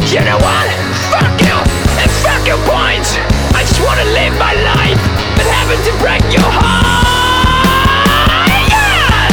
You know what? Fuck you and fuck your points. I just wanna live my life, but having to break your heart. Yeah!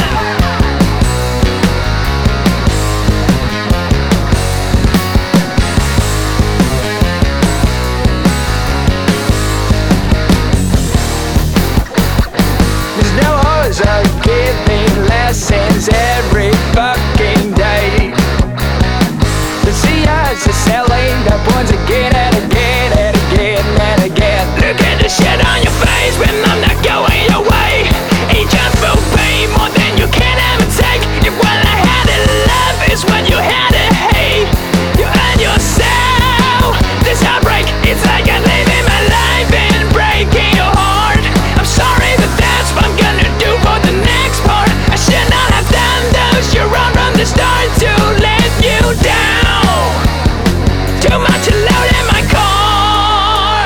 There's no hoes are giving lessons every fucking day. The CIs are selling the points again and again and again and again. Look at the shit on your face when I'm not going your way. It just will pay more than you can ever take. If what I had to love is what you had to hate, you earn yourself this heartbreak. It's like I'm living my life and breaking your heart. I'm sorry, but that's what I'm gonna do for the next part. I should not have done those. You're wrong from the start to let you down. Too much load in my car.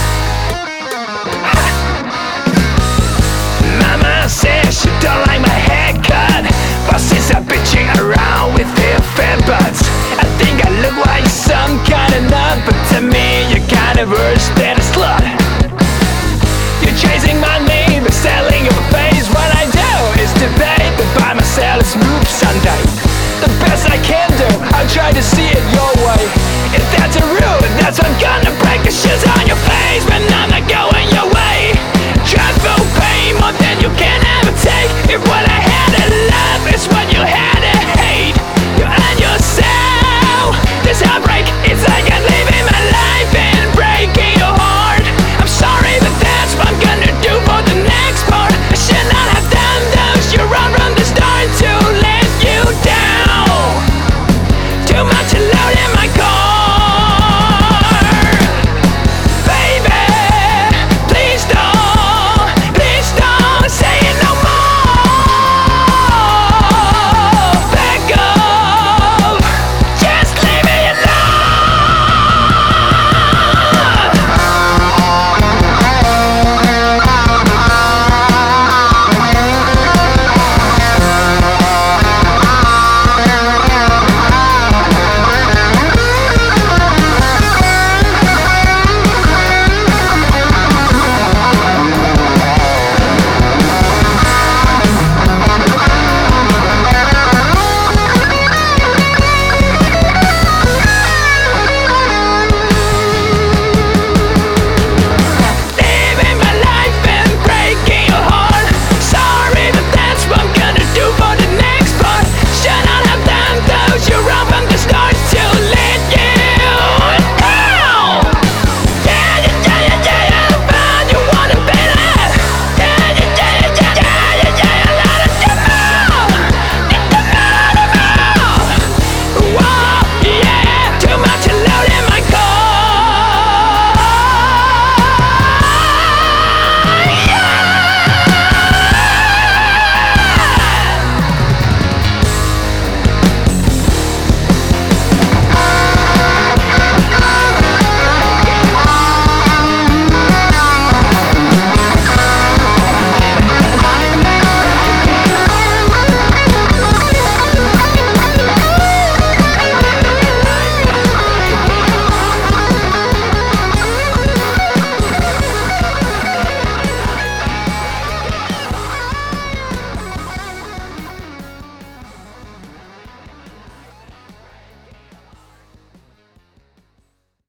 Mama says she don't like my haircut. Bosses are bitching around with their fan butts. I think I look like some kind of nut, but to me you're kinda worse than a slut. You're chasing my name, but selling your face. What I do is debate, but buy myself a smooth Sunday. The best I can do, I'll try to see it your way. If that's a rule, that's I'm gonna break the shit on your face. But I'm not going your way. Try for pain more than you can ever take. If what